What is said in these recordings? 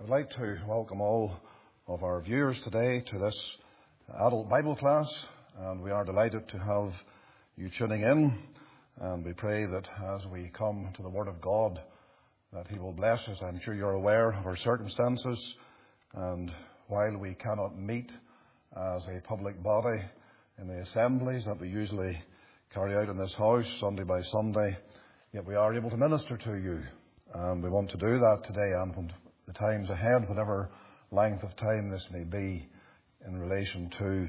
I'd like to welcome all of our viewers today to this adult Bible class, and we are delighted to have you tuning in, and we pray that as we come to the Word of God that He will bless us. I'm sure you're aware of our circumstances, and while we cannot meet as a public body in the assemblies that we usually carry out in this house Sunday by Sunday, yet we are able to minister to you, and we want to do that today and from the times ahead, whatever length of time this may be, in relation to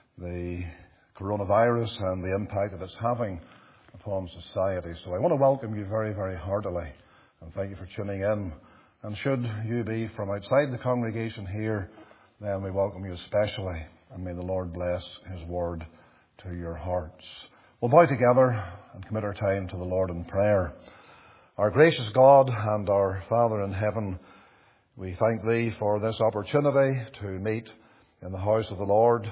the coronavirus and the impact that it's having upon society. So I want to welcome you very, very heartily, and thank you for tuning in. And should you be from outside the congregation here, then we welcome you especially, and may the Lord bless His word to your hearts. We'll bow together and commit our time to the Lord in prayer. Our gracious God and our Father in heaven, we thank Thee for this opportunity to meet in the house of the Lord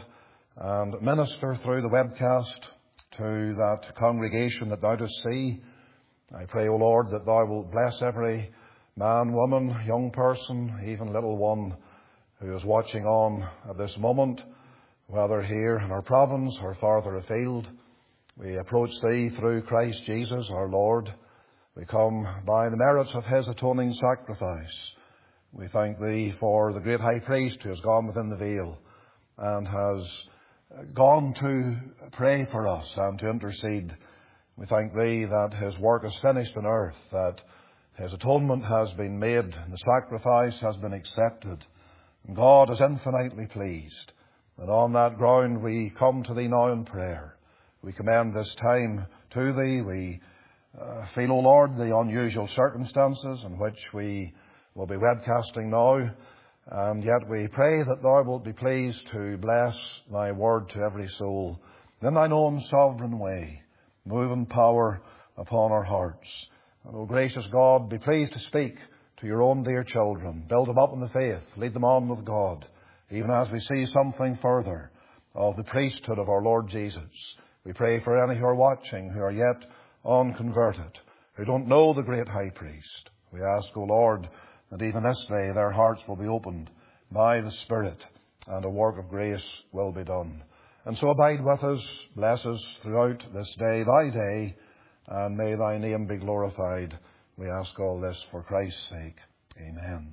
and minister through the webcast to that congregation that Thou dost see. I pray, O Lord, that Thou wilt bless every man, woman, young person, even little one who is watching on at this moment, whether here in our province or farther afield. We approach Thee through Christ Jesus our Lord. We come by the merits of His atoning sacrifice. We thank Thee for the great high priest who has gone within the veil and has gone to pray for us and to intercede. We thank Thee that His work is finished on earth, that His atonement has been made, and the sacrifice has been accepted. And God is infinitely pleased. And on that ground we come to Thee now in prayer. We commend this time to Thee. We feel, O Lord, the unusual circumstances in which we will be webcasting now, and yet we pray that Thou wilt be pleased to bless Thy word to every soul in Thine own sovereign way. Move in power upon our hearts. And, O gracious God, be pleased to speak to Your own dear children. Build them up in the faith. Lead them on with God, even as we see something further of the priesthood of our Lord Jesus. We pray for any who are watching, who are yet unconverted, who don't know the great high priest. We ask, O Lord, that even this day their hearts will be opened by the Spirit and a work of grace will be done. And so abide with us, bless us throughout this day, Thy day, and may Thy name be glorified. We ask all this for Christ's sake. Amen.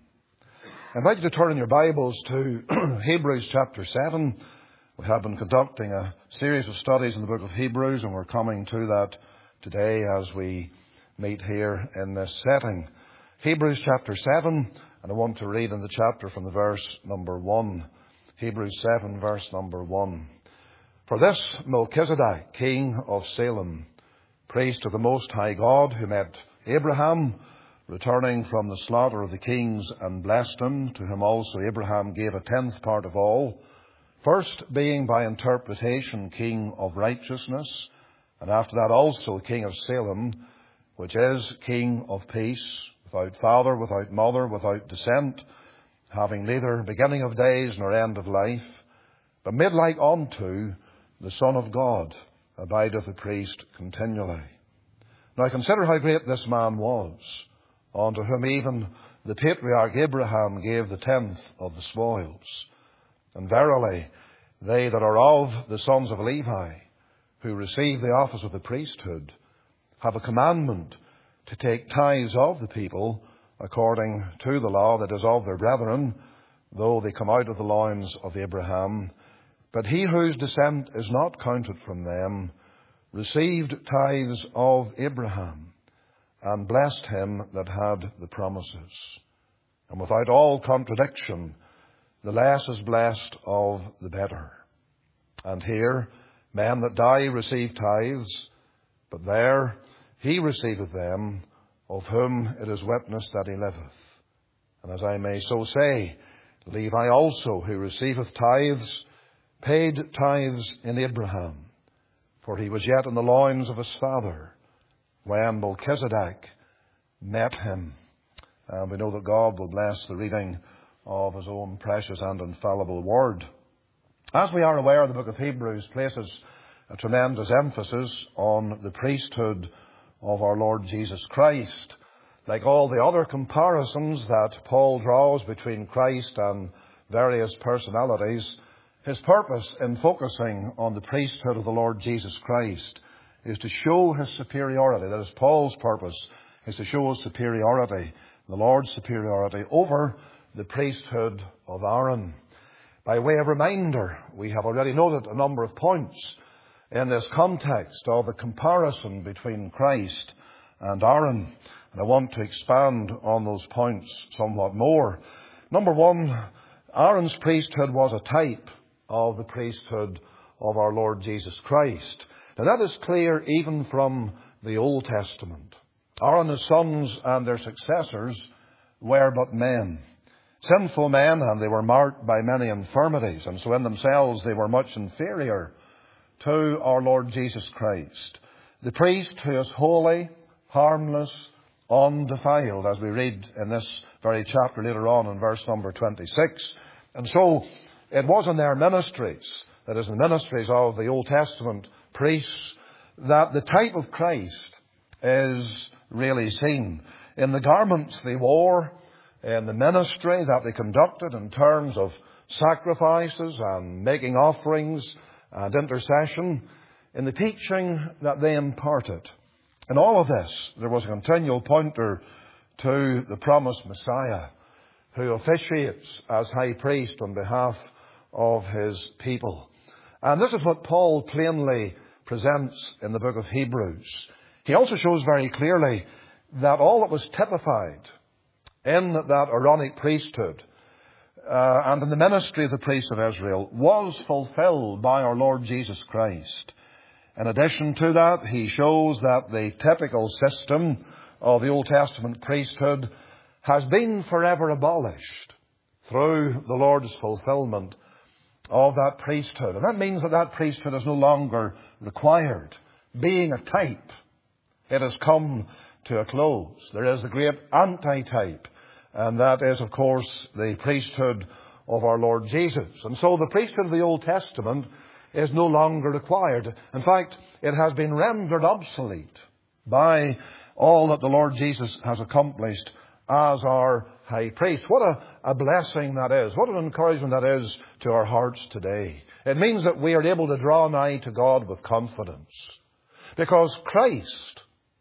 I invite you to turn in your Bibles to Hebrews chapter 7. We have been conducting a series of studies in the book of Hebrews, and we're coming to that today as we meet here in this setting. Hebrews chapter 7, and I want to read in the chapter from the verse number 1. Hebrews 7, verse number 1. For this Melchizedek, king of Salem, priest to the Most High God, who met Abraham, returning from the slaughter of the kings, and blessed him, to whom also Abraham gave a tenth part of all, first being by interpretation king of righteousness, and after that also king of Salem, which is king of peace, without father, without mother, without descent, having neither beginning of days nor end of life, but made like unto the Son of God, abideth a priest continually. Now consider how great this man was, unto whom even the patriarch Abraham gave the tenth of the spoils. And verily, they that are of the sons of Levi, who receive the office of the priesthood, have a commandment to take tithes of the people according to the law that is of their brethren, though they come out of the loins of Abraham. But he whose descent is not counted from them received tithes of Abraham, and blessed him that had the promises. And without all contradiction, the less is blessed of the better. And here men that die receive tithes, but there he receiveth them, of whom it is witnessed that he liveth. And as I may so say, Levi also, who receiveth tithes, paid tithes in Abraham, for he was yet in the loins of his father, when Melchizedek met him. And we know that God will bless the reading of His own precious and infallible word. As we are aware, the book of Hebrews places a tremendous emphasis on the priesthood of our Lord Jesus Christ. like all the other comparisons that Paul draws between Christ and various personalities, his purpose in focusing on the priesthood of the Lord Jesus Christ is to show his superiority. That is, Paul's purpose is to show his superiority, the Lord's superiority over the priesthood of Aaron. By way of reminder, we have already noted a number of points in this context of the comparison between Christ and Aaron. And I want to expand on those points somewhat more. Number one, Aaron's priesthood was a type of the priesthood of our Lord Jesus Christ. Now that is clear even from the Old Testament. Aaron, his sons and their successors were but men. Sinful men, and they were marked by many infirmities, and so in themselves they were much inferior to our Lord Jesus Christ. The priest who is holy, harmless, undefiled, as we read in this very chapter later on in verse number 26. And so it was in their ministries, that is, the ministries of the Old Testament priests, that the type of Christ is really seen. In the garments they wore, in the ministry that they conducted in terms of sacrifices and making offerings and intercession, in the teaching that they imparted. In all of this, there was a continual pointer to the promised Messiah, who officiates as high priest on behalf of his people. And this is what Paul plainly presents in the book of Hebrews. He also shows very clearly that all that was typified in that Aaronic priesthood and in the ministry of the priests of Israel was fulfilled by our Lord Jesus Christ. In addition to that, he shows that the typical system of the Old Testament priesthood has been forever abolished through the Lord's fulfillment of that priesthood. And that means that that priesthood is no longer required. Being a type, it has come to a close. There is the great antitype, and that is, of course, the priesthood of our Lord Jesus. And so the priesthood of the Old Testament is no longer required. In fact, it has been rendered obsolete by all that the Lord Jesus has accomplished as our high priest. What a blessing that is. What an encouragement that is to our hearts today. It means that we are able to draw nigh to God with confidence, because Christ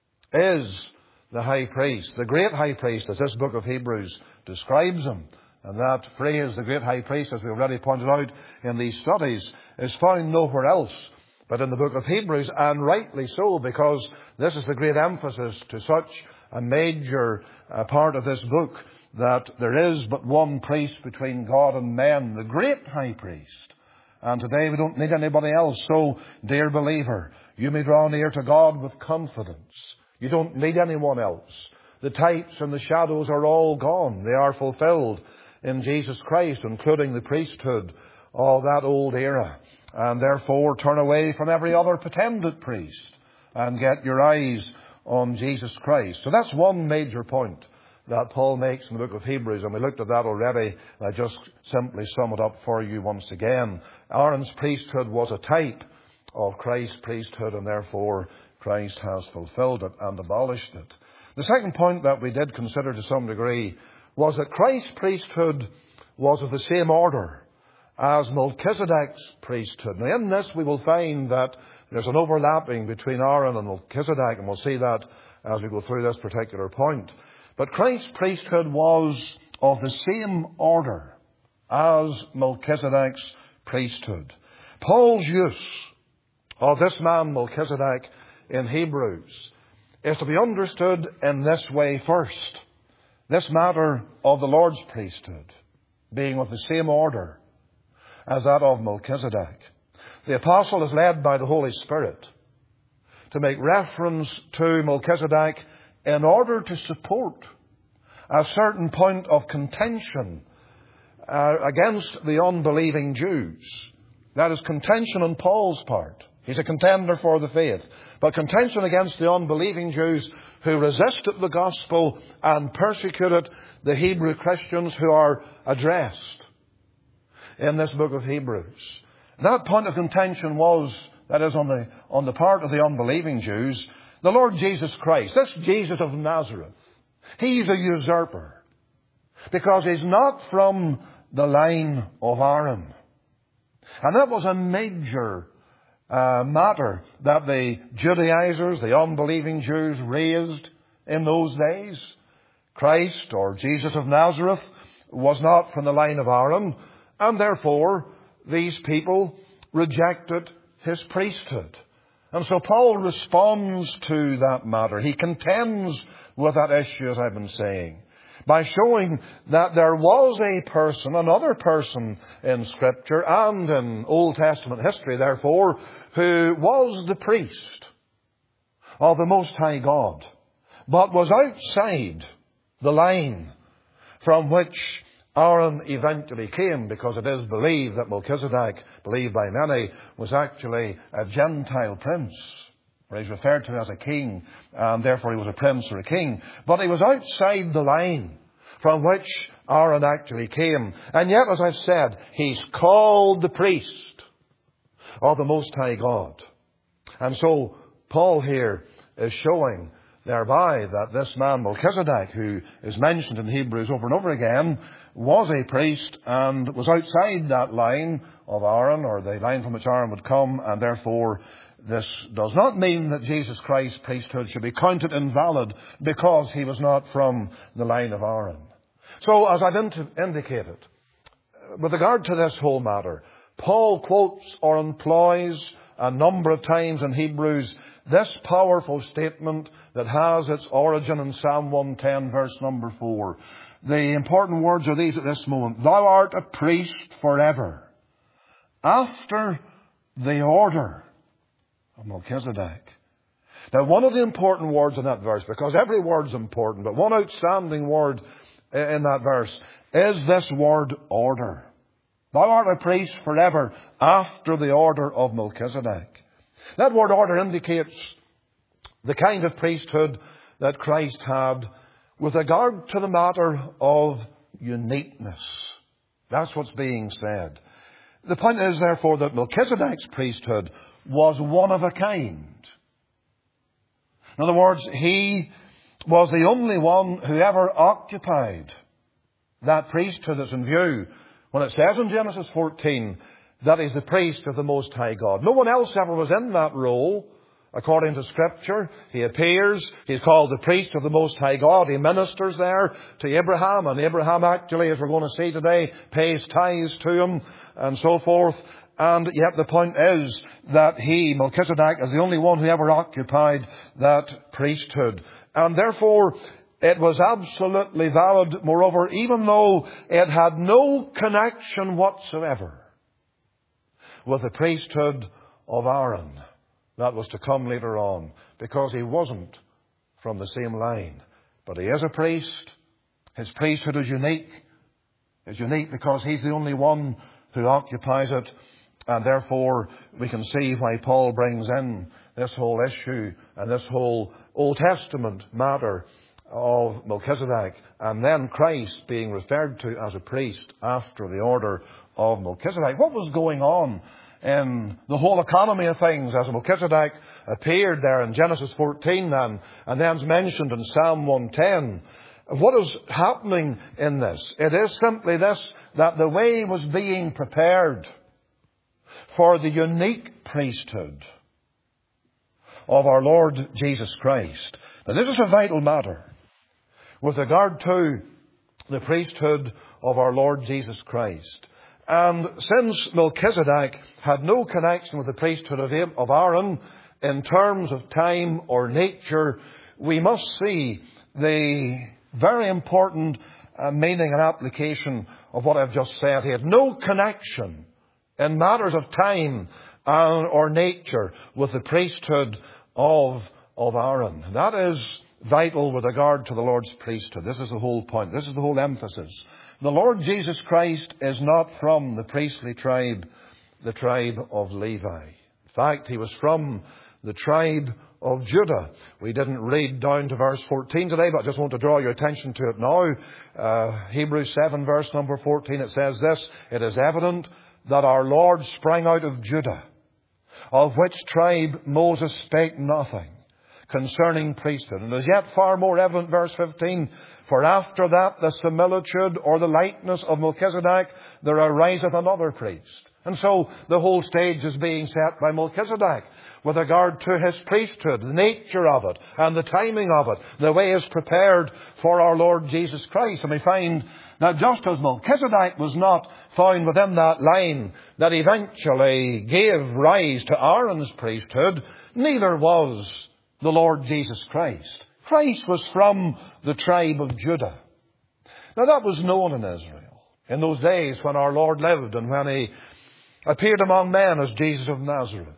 is the high priest, the great high priest, as this book of Hebrews describes him. And that phrase, the great high priest, as we already pointed out in these studies, is found nowhere else but in the book of Hebrews, and rightly so, because this is the great emphasis to such a major part of this book, that there is but one priest between God and men, the great high priest. And today we don't need anybody else. So, dear believer, you may draw near to God with confidence. You don't need anyone else. The types and the shadows are all gone. They are fulfilled in Jesus Christ, including the priesthood of that old era. And therefore, turn away from every other pretended priest and get your eyes on Jesus Christ. So that's one major point that Paul makes in the book of Hebrews, and we looked at that already. I just simply sum it up for you once again. Aaron's priesthood was a type of Christ's priesthood, and therefore Christ has fulfilled it and abolished it. The second point that we did consider to some degree was that Christ's priesthood was of the same order as Melchizedek's priesthood. Now, in this we will find that there's an overlapping between Aaron and Melchizedek, and we'll see that as we go through this particular point. But Christ's priesthood was of the same order as Melchizedek's priesthood. Paul's use of this man Melchizedek in Hebrews is to be understood in this way first. This matter of the Lord's priesthood being of the same order as that of Melchizedek. The apostle is led by the Holy Spirit to make reference to Melchizedek in order to support a certain point of contention against the unbelieving Jews. That is contention on Paul's part. He's a contender for the faith. But contention against the unbelieving Jews who resisted the gospel and persecuted the Hebrew Christians who are addressed in this book of Hebrews. That point of contention was, that is, on the part of the unbelieving Jews, the Lord Jesus Christ, this Jesus of Nazareth. He's a usurper because he's not from the line of Aaron. And that was a major matter that the Judaizers, the unbelieving Jews, raised in those days. Christ, or Jesus of Nazareth, was not from the line of Aaron, and therefore these people rejected his priesthood. And so Paul responds to that matter. He contends with that issue, as I've been saying, by showing that there was a person, another person in Scripture and in Old Testament history, therefore, who was the priest of the Most High God, but was outside the line from which Aaron eventually came, because it is believed that Melchizedek, believed by many, was actually a Gentile prince, or he's referred to as a king, and therefore he was a prince or a king. But he was outside the line from which Aaron actually came. And yet, as I've said, he's called the priest of the Most High God. And so Paul here is showing thereby that this man Melchizedek, who is mentioned in Hebrews over and over again, was a priest and was outside that line of Aaron, or the line from which Aaron would come, and therefore this does not mean that Jesus Christ's priesthood should be counted invalid because he was not from the line of Aaron. So, as I've indicated, with regard to this whole matter, Paul quotes or employs a number of times in Hebrews this powerful statement that has its origin in Psalm 110, verse number 4. The important words are these at this moment. Thou art a priest forever, after the order of Melchizedek. Now, one of the important words in that verse, because every word's important, but one outstanding word in that verse is this word order. Thou art a priest forever, after the order of Melchizedek. That word order indicates the kind of priesthood that Christ had with regard to the matter of uniqueness. That's what's being said. The point is, therefore, that Melchizedek's priesthood was one of a kind. In other words, he was the only one who ever occupied that priesthood that's in view when it says in Genesis 14 that he's the priest of the Most High God. No one else ever was in that role. According to Scripture, he appears, he's called the priest of the Most High God. He ministers there to Abraham, and Abraham actually, as we're going to see today, pays tithes to him and so forth. And yet the point is that he, Melchizedek, is the only one who ever occupied that priesthood. And therefore, it was absolutely valid, moreover, even though it had no connection whatsoever with the priesthood of Aaron that was to come later on, because he wasn't from the same line. But he is a priest. His priesthood is unique. It's unique because he's the only one who occupies it. And therefore, we can see why Paul brings in this whole issue and this whole Old Testament matter of Melchizedek, and then Christ being referred to as a priest after the order of Melchizedek. What was going on in the whole economy of things as Melchizedek appeared there in Genesis 14 and then is mentioned in Psalm 110? What is happening in this? It is simply this, that the way was being prepared for the unique priesthood of our Lord Jesus Christ. Now, this is a vital matter with regard to the priesthood of our Lord Jesus Christ. And since Melchizedek had no connection with the priesthood of Aaron in terms of time or nature, we must see the very important meaning and application of what I've just said. He had no connection in matters of time or nature with the priesthood of Aaron. That is vital with regard to the Lord's priesthood. This is the whole point. This is the whole emphasis. The Lord Jesus Christ is not from the priestly tribe, the tribe of Levi. In fact, he was from the tribe of Judah. We didn't read down to verse 14 today, but I just want to draw your attention to it now. Hebrews 7, verse number 14, it says this: It is evident that our Lord sprang out of Judah, of which tribe Moses spake nothing, concerning priesthood. And is yet far more evident, verse 15, for after that the similitude or the likeness of Melchizedek, there ariseth another priest. And so the whole stage is being set by Melchizedek with regard to his priesthood, the nature of it, and the timing of it. The way is prepared for our Lord Jesus Christ. And we find that just as Melchizedek was not found within that line that eventually gave rise to Aaron's priesthood, neither was the Lord Jesus Christ. Christ was from the tribe of Judah. Now that was known in Israel in those days when our Lord lived and when He appeared among men as Jesus of Nazareth.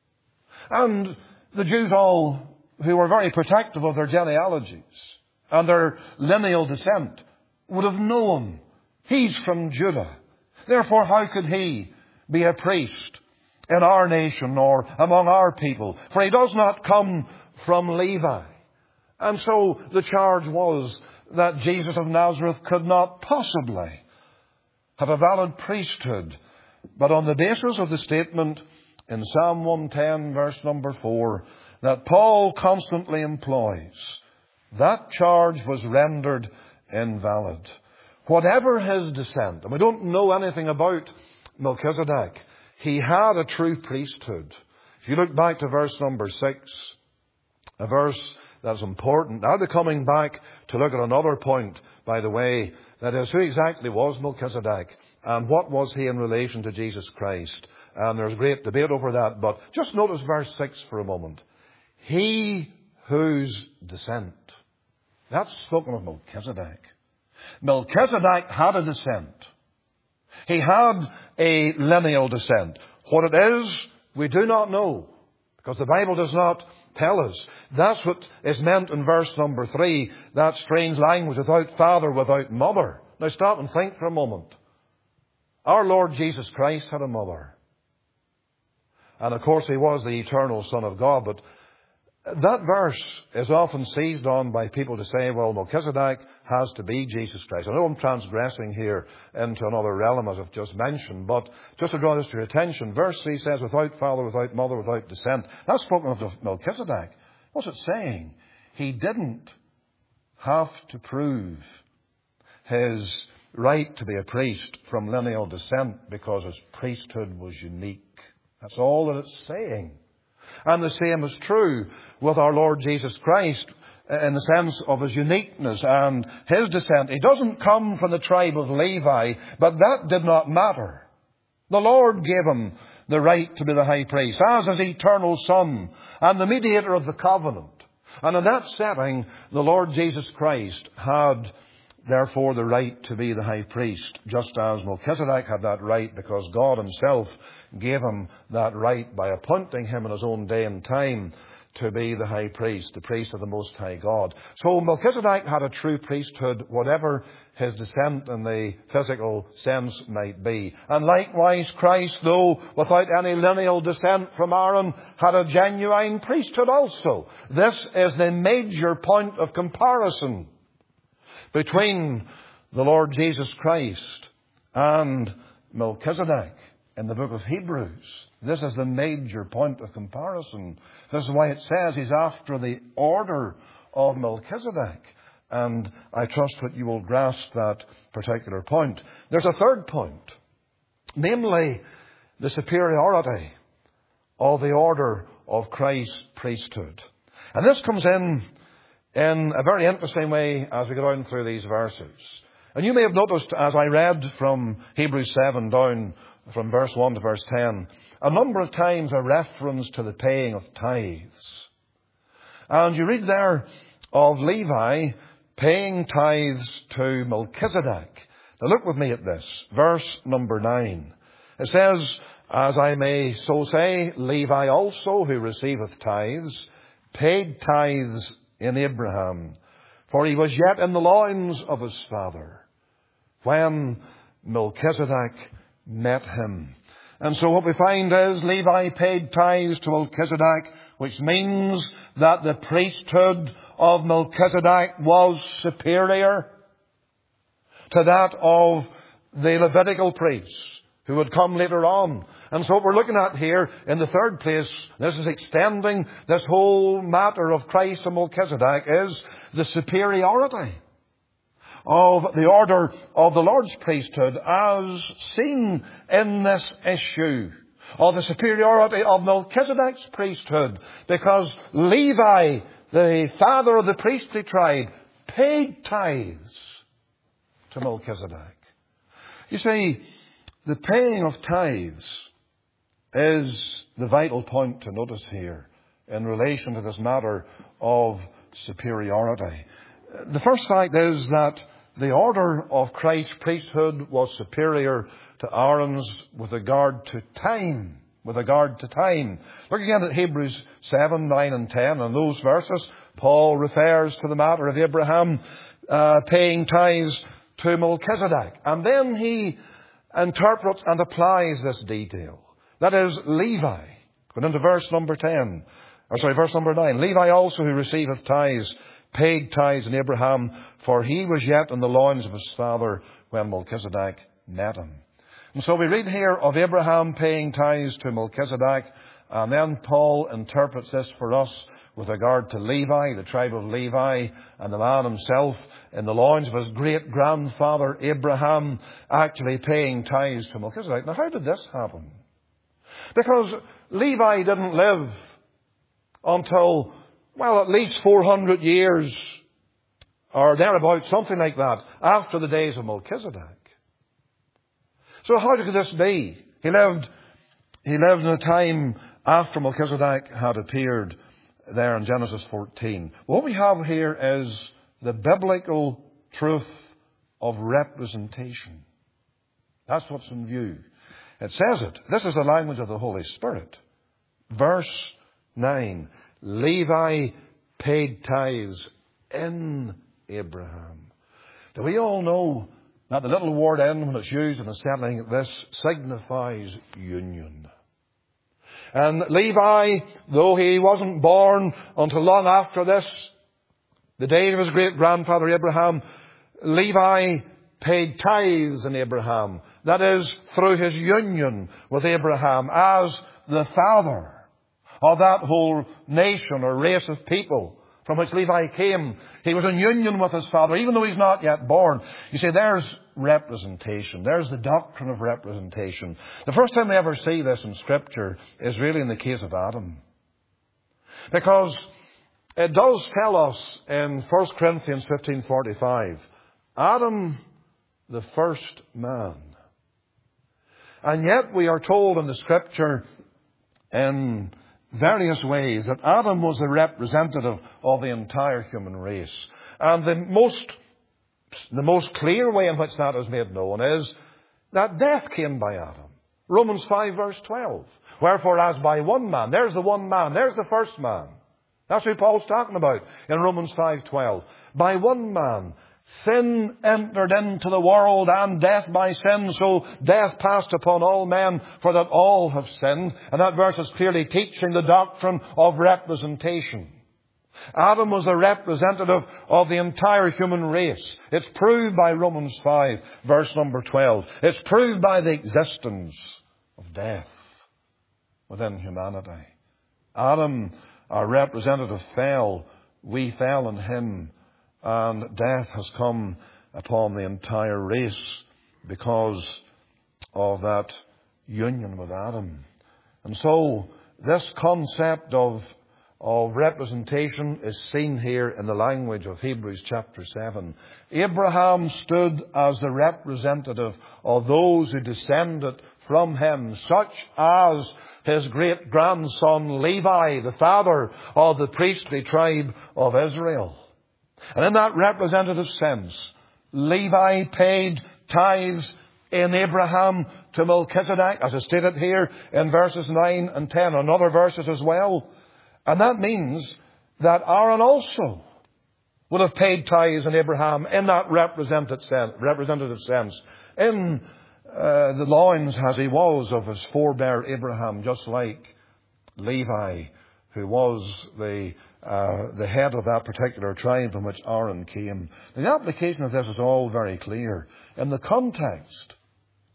And the Jews all, who were very protective of their genealogies and their lineal descent, would have known He's from Judah. Therefore, how could He be a priest in our nation or among our people? For He does not come from Levi. And so the charge was that Jesus of Nazareth could not possibly have a valid priesthood. But on the basis of the statement in Psalm 110, verse number 4, that Paul constantly employs, that charge was rendered invalid. Whatever his descent, and we don't know anything about Melchizedek, he had a true priesthood. If you look back to verse number 6, a verse that's important. Now they're coming back to look at another point, by the way, that is, who exactly was Melchizedek and what was he in relation to Jesus Christ? And there's great debate over that, but just notice verse 6 for a moment. He whose descent. That's spoken of Melchizedek. Melchizedek had a descent. He had a lineal descent. What it is, we do not know, because the Bible does not tell us. That's what is meant in verse number 3, that strange language, without father, without mother. Now stop and think for a moment. Our Lord Jesus Christ had a mother. And of course He was the eternal Son of God. But that verse is often seized on by people to say, well, Melchizedek has to be Jesus Christ. I know I'm transgressing here into another realm, as I've just mentioned, but just to draw this to your attention, verse 3 says, without father, without mother, without descent. That's spoken of Melchizedek. What's it saying? He didn't have to prove his right to be a priest from lineal descent because his priesthood was unique. That's all that it's saying. And the same is true with our Lord Jesus Christ in the sense of His uniqueness and His descent. He doesn't come from the tribe of Levi, but that did not matter. The Lord gave Him the right to be the high priest as His eternal Son and the mediator of the covenant. And in that setting, the Lord Jesus Christ had therefore the right to be the high priest, just as Melchizedek had that right because God Himself gave him that right by appointing him in His own day and time to be the high priest, the priest of the Most High God. So Melchizedek had a true priesthood, whatever his descent in the physical sense might be. And likewise Christ, though without any lineal descent from Aaron, had a genuine priesthood also. This is the major point of comparison between the Lord Jesus Christ and Melchizedek in the book of Hebrews. This is the major point of comparison. This is why it says he's after the order of Melchizedek. And I trust that you will grasp that particular point. There's a third point, namely the superiority of the order of Christ's priesthood. And this comes in a very interesting way as we go down through these verses. And you may have noticed as I read from Hebrews 7 down from verse 1 to verse 10, a number of times a reference to the paying of tithes. And you read there of Levi paying tithes to Melchizedek. Now look with me at this, verse number 9. It says, as I may so say, Levi also, who receiveth tithes, paid tithes in Abraham, for he was yet in the loins of his father when Melchizedek met him. And so what we find is Levi paid tithes to Melchizedek, which means that the priesthood of Melchizedek was superior to that of the Levitical priests who would come later on. And so what we're looking at here in the third place, this is extending this whole matter of Christ and Melchizedek, is the superiority of the order of the Lord's priesthood as seen in this issue of the superiority of Melchizedek's priesthood, because Levi, the father of the priestly tribe, paid tithes to Melchizedek. You see, the paying of tithes is the vital point to notice here in relation to this matter of superiority. The first fact is that the order of Christ's priesthood was superior to Aaron's with regard to time. With regard to time. Look again at Hebrews 7, 9 and 10. In those verses, Paul refers to the matter of Abraham paying tithes to Melchizedek. And then he interprets and applies this detail. That is, Levi. Going into verse number 9. Levi also, who receiveth tithes, paid tithes in Abraham, for he was yet in the loins of his father when Melchizedek met him. And so we read here of Abraham paying tithes to Melchizedek, and then Paul interprets this for us with regard to Levi, the tribe of Levi, and the man himself in the loins of his great-grandfather Abraham, actually paying tithes to Melchizedek. Now, how did this happen? Because Levi didn't live until, well, at least 400 years, or thereabouts, something like that, after the days of Melchizedek. So how could this be? He lived in a time after Melchizedek had appeared there in Genesis 14. What we have here is the biblical truth of representation. That's what's in view. It says it. This is the language of the Holy Spirit. Verse 9. Levi paid tithes in Abraham. Do we all know that the little word "in," when it's used in a setting like this, signifies union? And Levi, though he wasn't born until long after this, the days of his great-grandfather Abraham, Levi paid tithes in Abraham. That is, through his union with Abraham as the father of that whole nation or race of people from which Levi came. He was in union with his father, even though he's not yet born. You see, there's representation. There's the doctrine of representation. The first time we ever see this in Scripture is really in the case of Adam. Because it does tell us in 1 Corinthians 15:45, Adam, the first man. And yet we are told in the Scripture in various ways that Adam was the representative of the entire human race. And the most clear way in which that is made known is that death came by Adam. Romans 5 verse 12. Wherefore as by one man, there's the one man, there's the first man. That's who Paul's talking about in Romans 5:12. By one man, sin entered into the world, and death by sin, so death passed upon all men, for that all have sinned. And that verse is clearly teaching the doctrine of representation. Adam was a representative of the entire human race. It's proved by Romans 5, verse number 12. It's proved by the existence of death within humanity. Adam, our representative, fell. We fell in him. And death has come upon the entire race because of that union with Adam. And so this concept of representation is seen here in the language of Hebrews chapter 7. Abraham stood as the representative of those who descended from him, such as his great-grandson Levi, the father of the priestly tribe of Israel. And in that representative sense, Levi paid tithes in Abraham to Melchizedek, as is stated here in verses 9 and 10, and other verses as well. And that means that Aaron also would have paid tithes in Abraham in that representative sense, in the loins as he was of his forebear Abraham, just like Levi, who was the head of that particular tribe from which Aaron came. The application of this is all very clear. In the context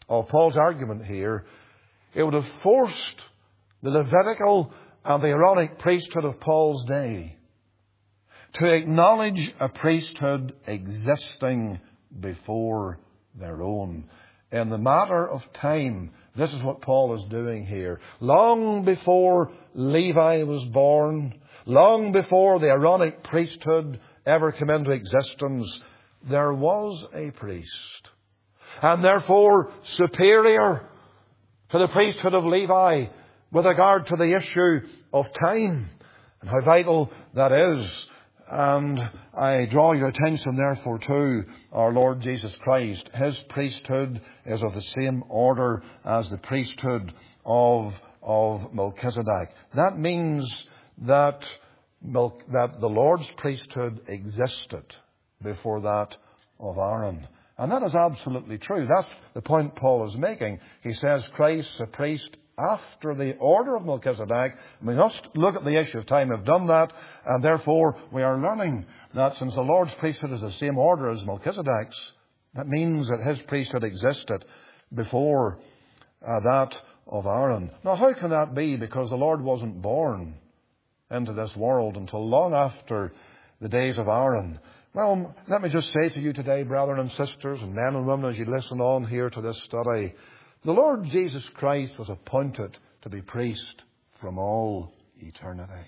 of Paul's argument here, it would have forced the Levitical and the Aaronic priesthood of Paul's day to acknowledge a priesthood existing before their own. In the matter of time, this is what Paul is doing here. Long before Levi was born, long before the Aaronic priesthood ever came into existence, there was a priest, and therefore superior to the priesthood of Levi with regard to the issue of time and how vital that is. And I draw your attention therefore to our Lord Jesus Christ. His priesthood is of the same order as the priesthood of Melchizedek. That means that the Lord's priesthood existed before that of Aaron. And that is absolutely true. That's the point Paul is making. He says Christ is a priest after the order of Melchizedek. We must look at the issue of time. We've done that, and therefore we are learning that since the Lord's priesthood is the same order as Melchizedek's, that means that his priesthood existed before that of Aaron. Now, how can that be? Because the Lord wasn't born into this world until long after the days of Aaron. Well, let me just say to you today, brethren and sisters, and men and women, as you listen on here to this study, the Lord Jesus Christ was appointed to be priest from all eternity.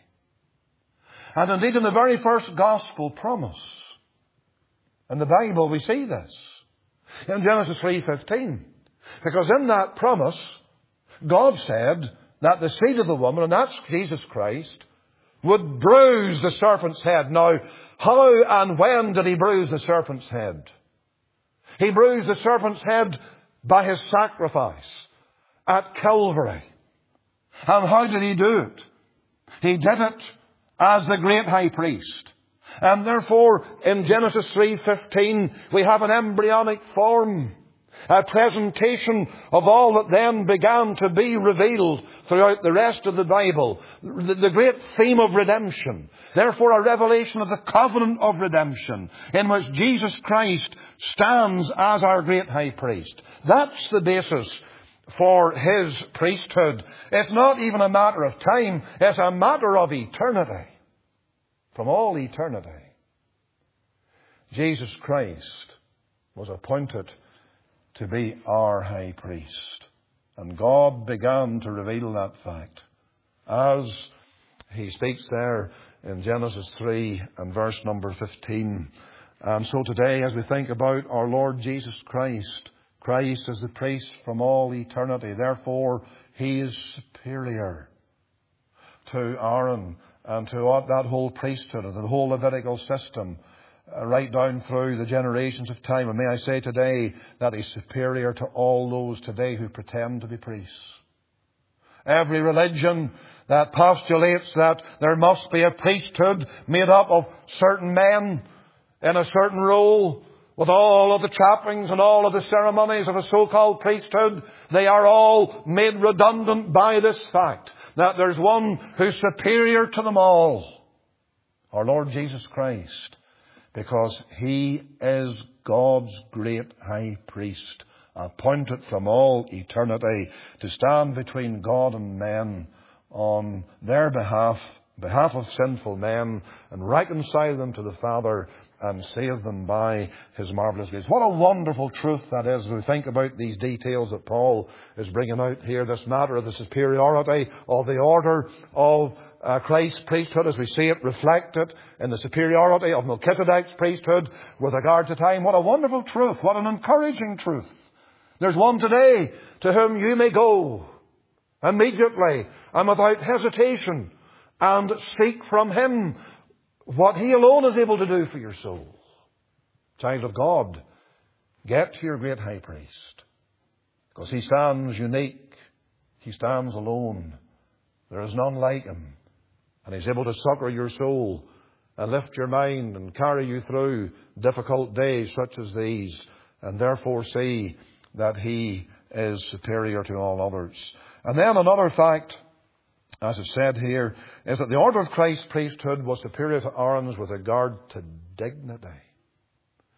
And indeed, in the very first gospel promise in the Bible, we see this in Genesis 3:15. Because in that promise, God said that the seed of the woman, and that's Jesus Christ, would bruise the serpent's head. Now, how and when did he bruise the serpent's head? He bruised the serpent's head by his sacrifice at Calvary. And how did he do it? He did it as the great high priest. And therefore, in Genesis 3:15, we have an embryonic form, a presentation of all that then began to be revealed throughout the rest of the Bible. The great theme of redemption. Therefore, a revelation of the covenant of redemption in which Jesus Christ stands as our great high priest. That's the basis for his priesthood. It's not even a matter of time. It's a matter of eternity. From all eternity, Jesus Christ was appointed to be our high priest. And God began to reveal that fact as he speaks there in Genesis 3 and verse number 15. And so today, as we think about our Lord Jesus Christ, Christ is the priest from all eternity. Therefore, he is superior to Aaron and to that whole priesthood and the whole Levitical system, right down through the generations of time. And may I say today that he's superior to all those today who pretend to be priests. Every religion that postulates that there must be a priesthood made up of certain men in a certain role, with all of the trappings and all of the ceremonies of a so-called priesthood, they are all made redundant by this fact that there's one who's superior to them all, our Lord Jesus Christ, because he is God's great high priest, appointed from all eternity to stand between God and men on their behalf of sinful men, and reconcile them to the Father and save them by his marvelous grace. What a wonderful truth that is as we think about these details that Paul is bringing out here, this matter of the superiority of the order of Christ's priesthood as we see it reflected in the superiority of Melchizedek's priesthood with regard to time. What a wonderful truth. What an encouraging truth. There's one today to whom you may go immediately and without hesitation and seek from him what he alone is able to do for your soul. Child of God, get to your great high priest, because he stands unique. He stands alone. There is none like him. And he's able to succor your soul and lift your mind and carry you through difficult days such as these. And therefore see that he is superior to all others. And then another fact, as it's said here, is that the order of Christ's priesthood was superior to Aaron's with regard to dignity.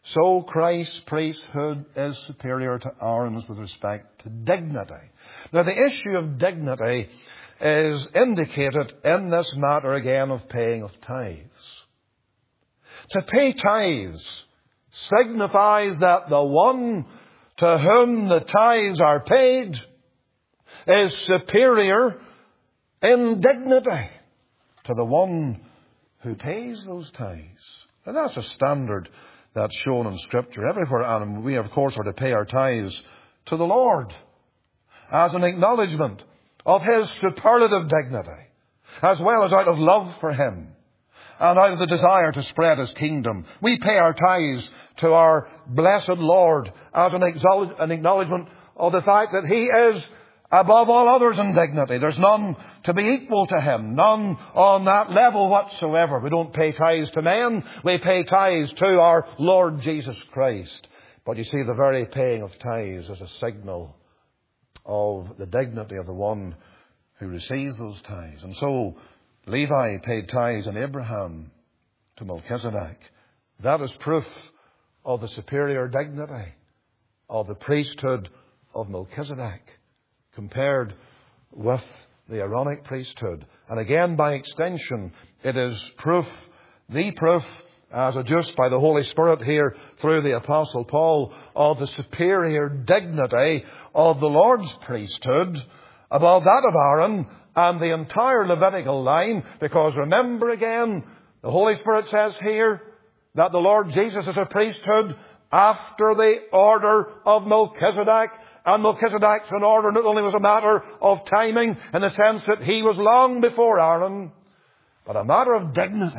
so Christ's priesthood is superior to Aaron's with respect to dignity. Now, the issue of dignity is indicated in this matter again of paying of tithes. To pay tithes signifies that the one to whom the tithes are paid is superior in dignity to the one who pays those tithes. And that's a standard that's shown in Scripture everywhere. And we, of course, are to pay our tithes to the Lord as an acknowledgement of His superlative dignity, as well as out of love for Him and out of the desire to spread His kingdom. We pay our tithes to our blessed Lord as an acknowledgement of the fact that He is above all others in dignity. There's none to be equal to Him, none on that level whatsoever. We don't pay tithes to men, we pay tithes to our Lord Jesus Christ. But you see, the very paying of tithes is a signal of the dignity of the one who receives those tithes. And so Levi paid tithes in Abraham to Melchizedek. That is proof of the superior dignity of the priesthood of Melchizedek compared with the Aaronic priesthood. And again, by extension, it is proof, the proof, as adduced by the Holy Spirit here through the Apostle Paul, of the superior dignity of the Lord's priesthood above that of Aaron and the entire Levitical line. Because remember again, the Holy Spirit says here that the Lord Jesus is a priesthood after the order of Melchizedek. And Melchizedek's order not only was a matter of timing in the sense that he was long before Aaron, but a matter of dignity.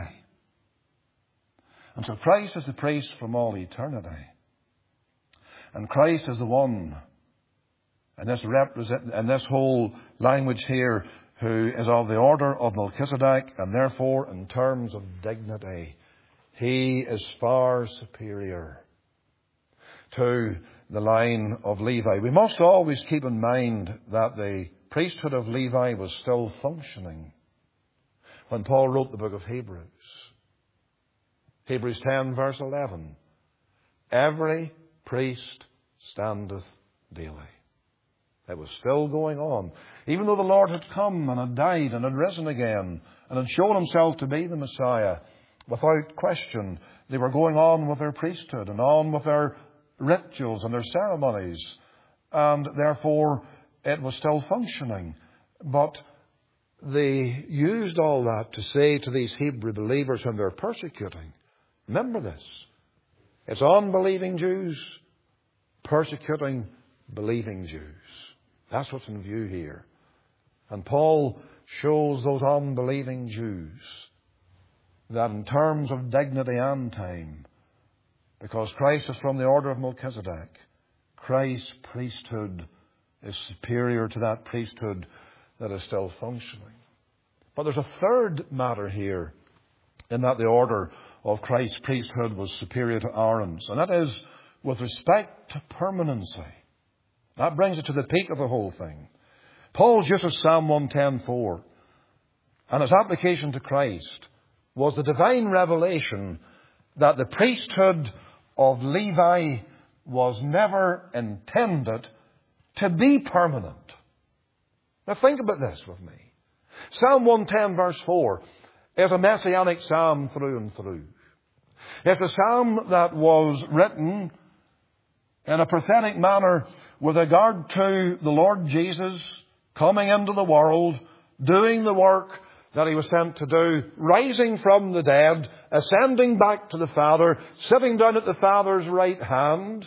And so Christ is the priest from all eternity. And Christ is the one, and this whole language here, who is of the order of Melchizedek, and therefore in terms of dignity, he is far superior to the line of Levi. We must always keep in mind that the priesthood of Levi was still functioning when Paul wrote the book of Hebrews. Hebrews 10 verse 11. Every priest standeth daily. It was still going on. Even though the Lord had come and had died and had risen again and had shown Himself to be the Messiah, without question, they were going on with their priesthood and on with their rituals and their ceremonies, and therefore it was still functioning. But they used all that to say to these Hebrew believers whom they're persecuting, remember this, it's unbelieving Jews persecuting believing Jews. That's what's in view here. And Paul shows those unbelieving Jews that in terms of dignity and time, because Christ is from the order of Melchizedek, Christ's priesthood is superior to that priesthood that is still functioning. But there's a third matter here, in that the order of Christ's priesthood was superior to Aaron's, and that is with respect to permanency. That brings it to the peak of the whole thing. Paul's use of Psalm 110:4 and its application to Christ was the divine revelation that the priesthood of Levi was never intended to be permanent. Now think about this with me. Psalm 110 verse 4 is a messianic psalm through and through. It's a psalm that was written in a prophetic manner with regard to the Lord Jesus coming into the world, doing the work that He was sent to do, rising from the dead, ascending back to the Father, sitting down at the Father's right hand,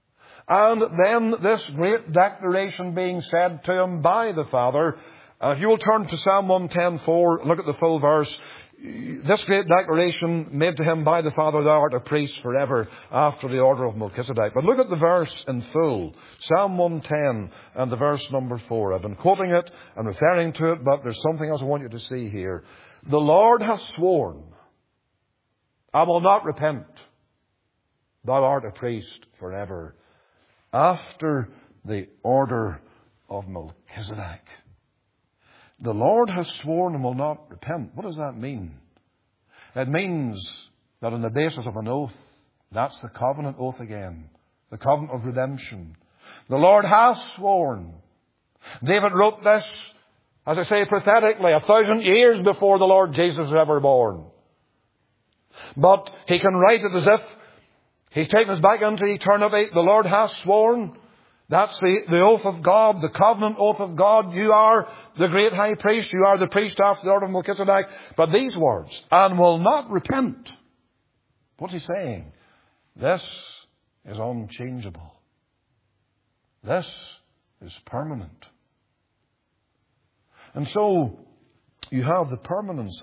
and then this great declaration being said to Him by the Father. If you will turn to Psalm 110:4, look at the full verse. This great declaration made to Him by the Father, thou art a priest forever after the order of Melchizedek. But look at the verse in full. Psalm 110 and the verse number 4. I've been quoting it and referring to it, but there's something else I want you to see here. The Lord hath sworn, I will not repent. Thou art a priest forever after the order of Melchizedek. The Lord has sworn and will not repent. What does that mean? It means that on the basis of an oath, That's the covenant oath again. The covenant of redemption. The Lord has sworn. David wrote this, as I say, prophetically, 1,000 years before the Lord Jesus was ever born. But he can write it as if he's taken us back into eternity. The Lord has sworn. That's the oath of God, the covenant oath of God. You are the great high priest. You are the priest after the order of Melchizedek. But these words, and will not repent. What's he saying? This is unchangeable. This is permanent. And so you have the permanency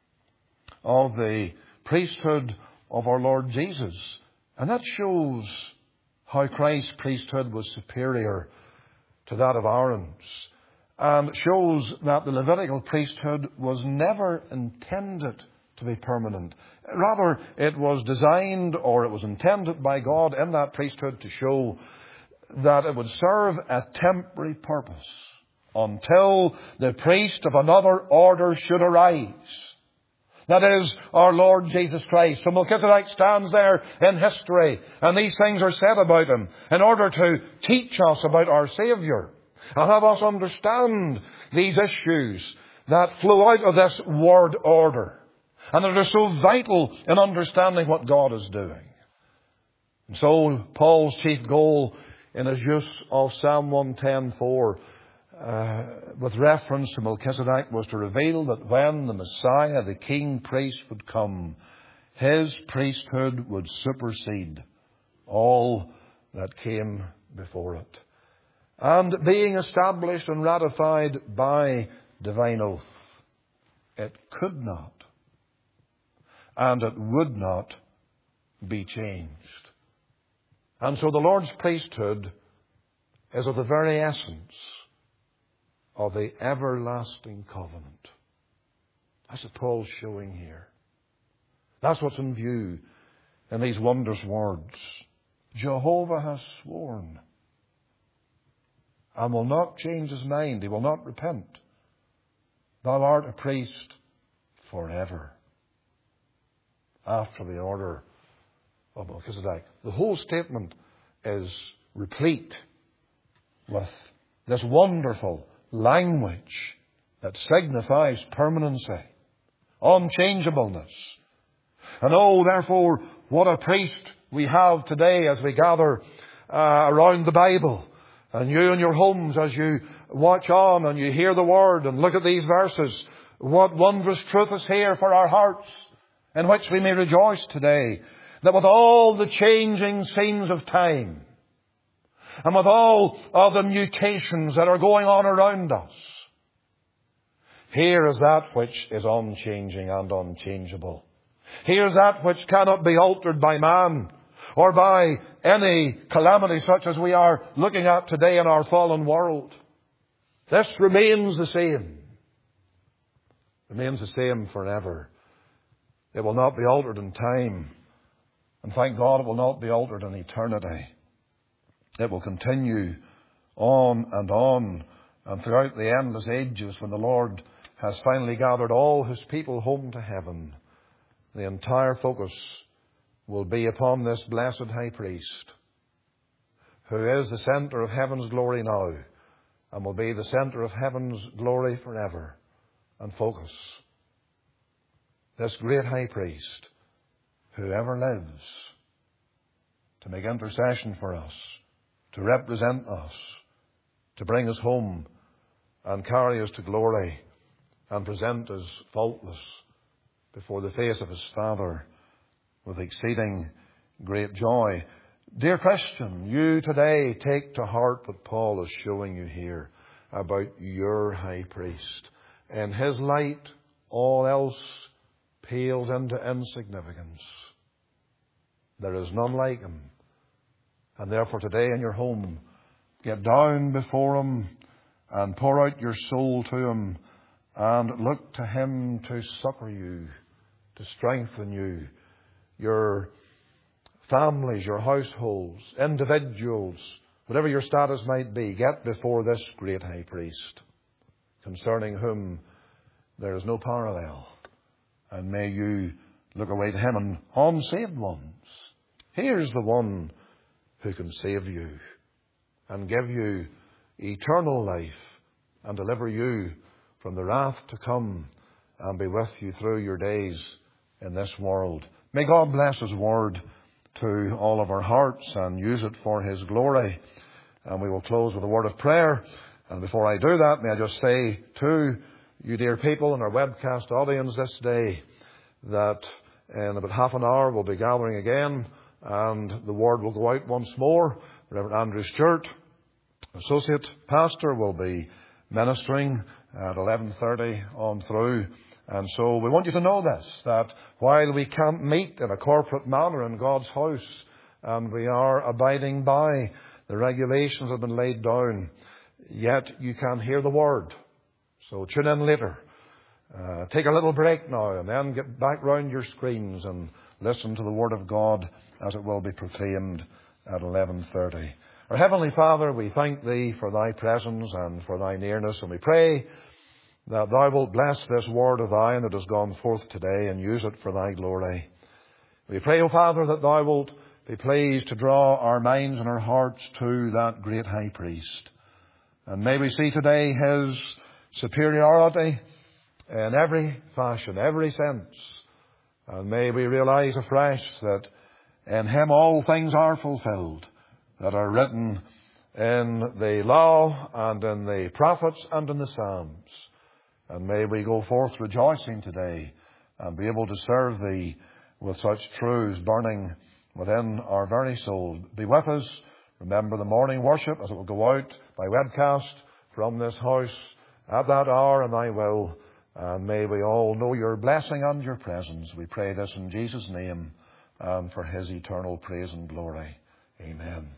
of the priesthood of our Lord Jesus. And that shows how Christ's priesthood was superior to that of Aaron's. And shows that the Levitical priesthood was never intended to be permanent. Rather, it was designed, or it was intended by God in that priesthood to show that it would serve a temporary purpose until the priest of another order should arise. That is, our Lord Jesus Christ. So Melchizedek stands there in history, and these things are said about him in order to teach us about our Saviour and have us understand these issues that flow out of this word order and that are so vital in understanding what God is doing. And so Paul's chief goal in his use of Psalm 110:4 with reference to Melchizedek was to reveal that when the Messiah, the King Priest, would come, his priesthood would supersede all that came before it. And being established and ratified by divine oath, it could not and it would not be changed. And so the Lord's priesthood is of the very essence of the everlasting covenant. That's what Paul's showing here. That's what's in view in these wondrous words. Jehovah has sworn and will not change his mind. He will not repent. Thou art a priest forever, after the order of Melchizedek. The whole statement is replete with this wonderful language that signifies permanency, unchangeableness. And oh, therefore, what a priest we have today as we gather around the Bible. And you in your homes, as you watch on and you hear the Word and look at these verses, what wondrous truth is here for our hearts, in which we may rejoice today, that with all the changing scenes of time, and with all of the mutations that are going on around us, here is that which is unchanging and unchangeable. Here is that which cannot be altered by man or by any calamity such as we are looking at today in our fallen world. This remains the same. Remains the same forever. It will not be altered in time. And thank God it will not be altered in eternity. It will continue on, and throughout the endless ages, when the Lord has finally gathered all his people home to heaven, the entire focus will be upon this blessed high priest, who is the centre of heaven's glory now, and will be the centre of heaven's glory forever and focus. This great high priest, who ever lives, to make intercession for us, to represent us, to bring us home and carry us to glory and present us faultless before the face of his Father with exceeding great joy. Dear Christian, you today take to heart what Paul is showing you here about your high priest. In his light, all else pales into insignificance. There is none like him. And therefore today in your home, get down before him and pour out your soul to him and look to him to succor you, to strengthen you, your families, your households, individuals, whatever your status might be. Get before this great high priest, concerning whom there is no parallel. And may you look away to him. And unsaved ones, Here's the one who can save you and give you eternal life and deliver you from the wrath to come and be with you through your days in this world. May God bless His word to all of our hearts and use it for His glory. And we will close with a word of prayer. And before I do that, may I just say to you, dear people, in our webcast audience this day, that in about half an hour we'll be gathering again and the word will go out once more. Reverend Andrew Stewart, Associate Pastor, will be ministering at 11:30 on through. And so we want you to know this, that while we can't meet in a corporate manner in God's house, and we are abiding by the regulations that have been laid down, yet you can hear the word. So tune in later. Take a little break now and then get back round your screens and listen to the word of God as it will be proclaimed at 11:30. Our Heavenly Father, we thank Thee for Thy presence and for Thy nearness, and we pray that Thou wilt bless this word of Thine that has gone forth today and use it for Thy glory. We pray, O Father, that Thou wilt be pleased to draw our minds and our hearts to that great High Priest. And may we see today His superiority in every fashion, every sense. And may we realize afresh that in Him all things are fulfilled that are written in the law and in the prophets and in the Psalms. And may we go forth rejoicing today and be able to serve Thee with such truths burning within our very soul. Be with us. Remember the morning worship as it will go out by webcast from this house at that hour in Thy will. And may we all know Your blessing and Your presence. We pray this in Jesus' name and for His eternal praise and glory. Amen.